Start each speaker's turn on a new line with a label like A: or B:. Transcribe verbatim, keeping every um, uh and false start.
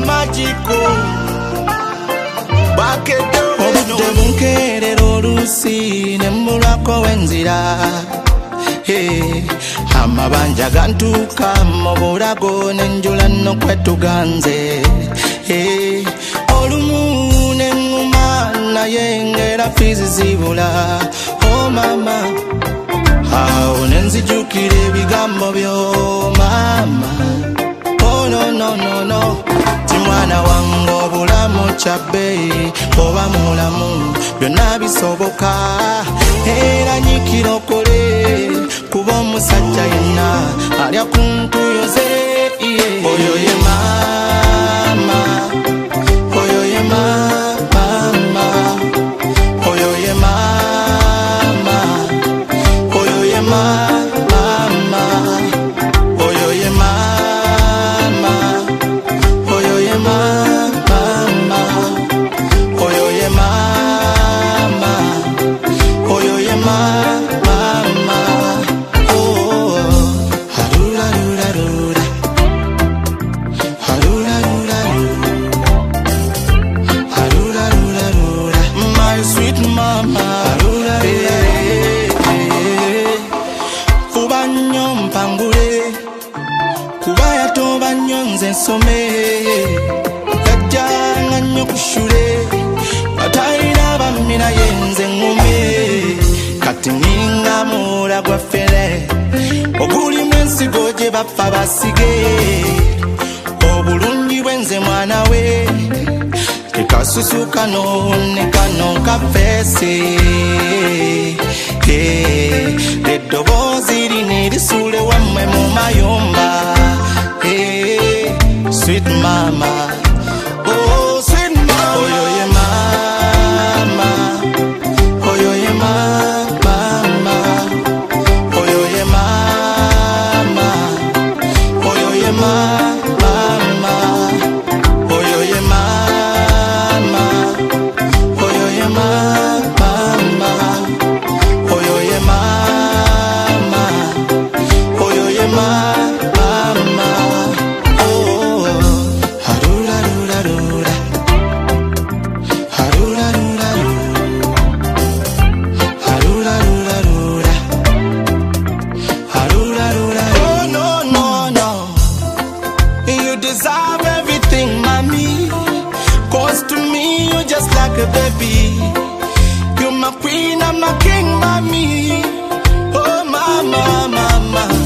A: magical. Back it down.
B: Obudde bunkerera oluusi ne mbulako wenzira. Hey, amabanja gantuuka mu bulago n'enjula nno kwetuganze. Hey, olumu ne ŋŋuma naye ng'era fiizi zibula. Oh mama, awo ne nzijukira ebigambo byo mama. Oh no no no no, ti mwana wange obulamu kyabbeeyi oba mulamu byonna bisoboka. Era nyikira okole kuba omusajja yenna alya ku ntuyoze. Oyo ye mama, oyo ye mama, oyo ye mama, oyo ye mama, oyo ye mama, oyo ye mama, oyo ye mama, oyo ye mama. Oh, harula rula rula, harula rula rula, harula rula rula, my sweet mama. Harula rula, fuba nnyo mpangule, kuba yatoba nnyo nze nsome. Yajjanga nnyo ku ssule, atayina bammi naye nze ŋŋume. Kati ninga mula gwa ffere ogulimu ensigo gye baffa basige. Obulungi bwenze mwana we tekasusu kano ne kano kafeesi. Eddoboozi lino erisuule wammwe mu mayumba. Sweet mama, oh sweet mama, oyo ye mama, oyo ye mama, oyo ye mama, oyo ye mama, oyo ye mama, oyo ye mama, oyo ye mama, oyo ye mama. Oh, harula rula rula, harula rula rula, harula rula rula, harula rula. Oh no no no, you deserve everything, mommy. Cause to me you're just like a baby. You're my queen, I'm my king, mommy. Oh mama, mama.